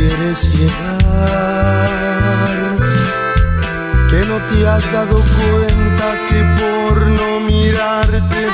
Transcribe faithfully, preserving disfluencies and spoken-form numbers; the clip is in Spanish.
quieres llegar, que no te has dado cuenta que por no mirarte